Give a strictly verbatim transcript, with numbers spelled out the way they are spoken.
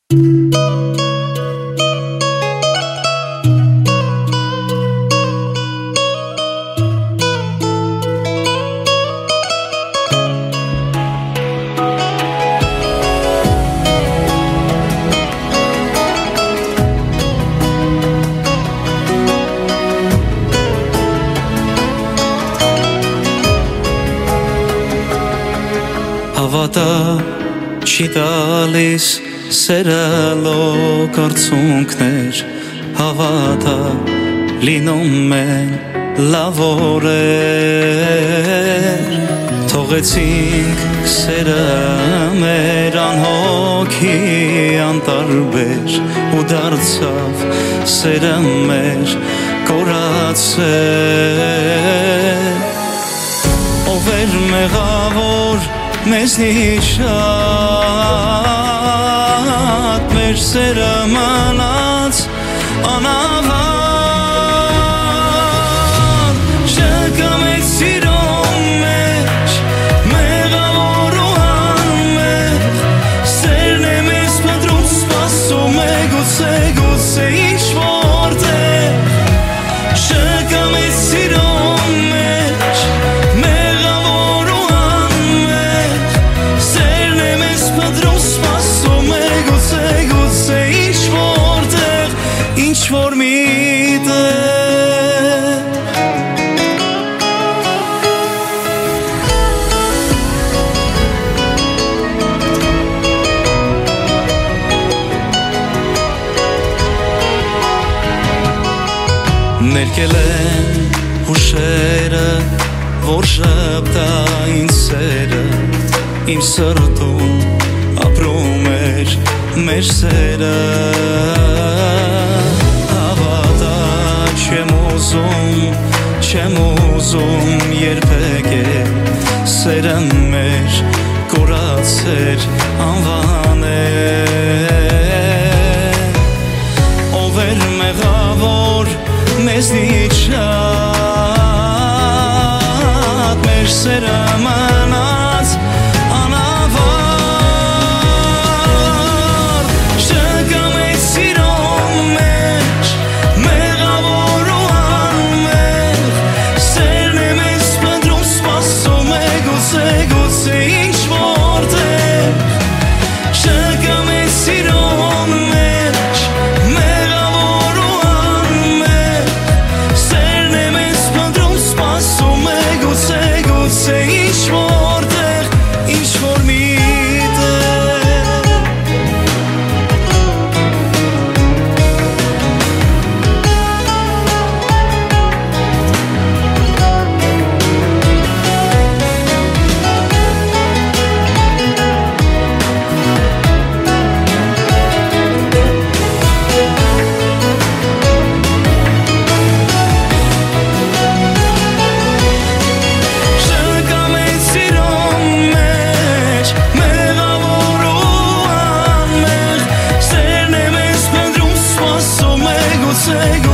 Հավատա չի տալիս սերը լոկ արցունքներ, հավատա լինում են լավ օրեր, թողեցինք սերը մեր անհոգի անտարբեր ու դարձավ սերը մեր կորացել, ով էր մեղավոր մեզնից շատ մեր սերը մնաց անավարտ, չկա մեծ սիրո մեջ մեղավոր ու անմեղ, սերն է մեզ փնտրում սպասում է գուցե գուցե ինչ-որտեղ, չկա մեծ սիրո մեջ մեղավոր ու անմեղ, սերն է մեզ փնտրում սպասում է գուցե գուցե ինչ-որտեղ, ինչ-որ միտեղ ներկել են հուշերը, որ շպտա ինձ սերը, իմ սրտում ապրում էր մեր սերը, հավատա չեմ ուզում, չեմ ուզում երբեք էլ սերը մեր կորացեր անվանել, ով էր մեղավոր մեզնից շատ մեր սերը մնաց անավարտ, չկա մեծ սիրո մեջ մեղավոր ու անմեղ, սերն է մեզ փնտրում սպասում է գուցե գուցե ինչ-որտեղ, չկա մեծ սիրո մեջ մեղավոր ու անմեղ, սերն է մեզ փնտրում սպասում է գուցե գուցե ինչ-որտեղ, ինչ-որ միտեղ Չկա մեծ սիրո մեջ մեղավոր ու անմեղ, սերն է մեզ փնտրում սպասում է գուցե